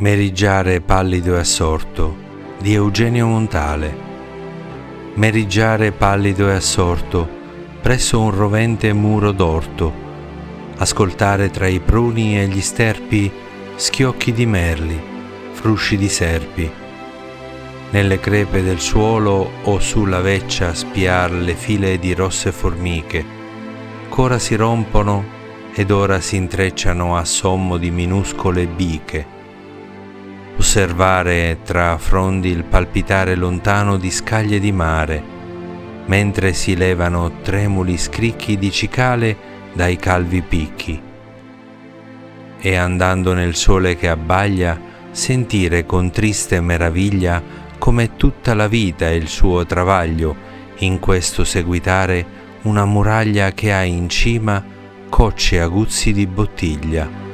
Meriggiare pallido e assorto di Eugenio Montale. Meriggiare pallido e assorto presso un rovente muro d'orto, ascoltare tra i pruni e gli sterpi schiocchi di merli, frusci di serpi. Nelle crepe del suolo o sulla veccia spiar le file di rosse formiche, ch'ora si rompono ed ora si intrecciano a sommo di minuscole biche. Osservare tra frondi il palpitare lontano di scaglie di mare, mentre si levano tremuli scricchi di cicale dai calvi picchi. E andando nel sole che abbaglia, sentire con triste meraviglia come tutta la vita e il suo travaglio in questo seguitare una muraglia che ha in cima cocci aguzzi di bottiglia.